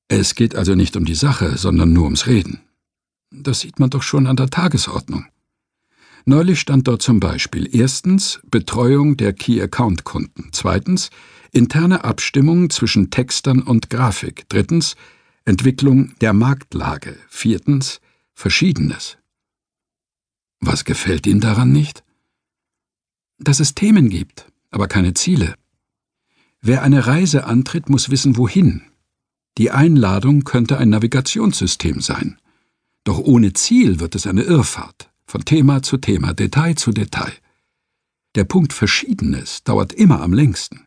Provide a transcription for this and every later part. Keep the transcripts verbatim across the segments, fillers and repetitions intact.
Es geht also nicht um die Sache, sondern nur ums Reden. Das sieht man doch schon an der Tagesordnung. Neulich stand dort zum Beispiel erstens Betreuung der Key-Account-Kunden, zweitens interne Abstimmung zwischen Textern und Grafik, drittens Entwicklung der Marktlage, viertens Verschiedenes. Was gefällt Ihnen daran nicht? Dass es Themen gibt, aber keine Ziele. Wer eine Reise antritt, muss wissen, wohin. Die Einladung könnte ein Navigationssystem sein. Doch ohne Ziel wird es eine Irrfahrt, von Thema zu Thema, Detail zu Detail. Der Punkt Verschiedenes dauert immer am längsten.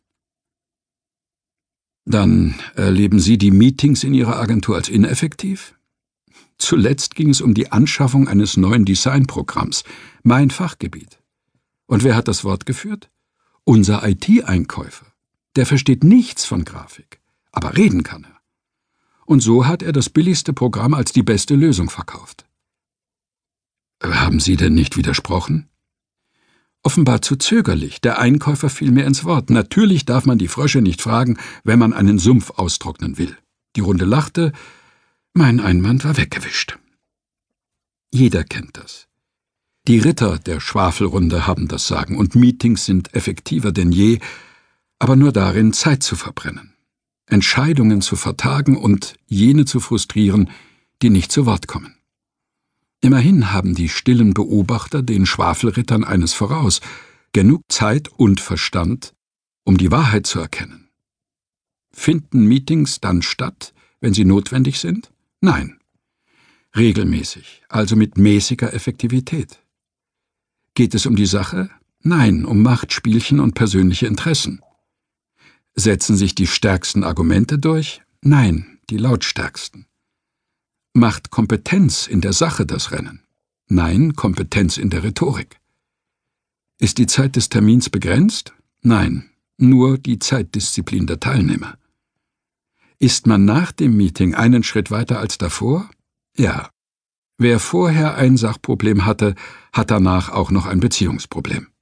Dann erleben Sie die Meetings in Ihrer Agentur als ineffektiv? Zuletzt ging es um die Anschaffung eines neuen Designprogramms, mein Fachgebiet. Und wer hat das Wort geführt? Unser I T-Einkäufer. Der versteht nichts von Grafik, aber reden kann er. Und so hat er das billigste Programm als die beste Lösung verkauft. Haben Sie denn nicht widersprochen? Offenbar zu zögerlich, der Einkäufer fiel mir ins Wort. Natürlich darf man die Frösche nicht fragen, wenn man einen Sumpf austrocknen will. Die Runde lachte, mein Einwand war weggewischt. Jeder kennt das. Die Ritter der Schwafelrunde haben das Sagen und Meetings sind effektiver denn je, aber nur darin, Zeit zu verbrennen, Entscheidungen zu vertagen und jene zu frustrieren, die nicht zu Wort kommen. Immerhin haben die stillen Beobachter den Schwafelrittern eines voraus, genug Zeit und Verstand, um die Wahrheit zu erkennen. Finden Meetings dann statt, wenn sie notwendig sind? Nein. Regelmäßig, also mit mäßiger Effektivität. Geht es um die Sache? Nein, um Machtspielchen und persönliche Interessen. Setzen sich die stärksten Argumente durch? Nein, die lautstärksten. Macht Kompetenz in der Sache das Rennen? Nein, Kompetenz in der Rhetorik. Ist die Zeit des Termins begrenzt? Nein, nur die Zeitdisziplin der Teilnehmer. Ist man nach dem Meeting einen Schritt weiter als davor? Ja. Wer vorher ein Sachproblem hatte, hat danach auch noch ein Beziehungsproblem.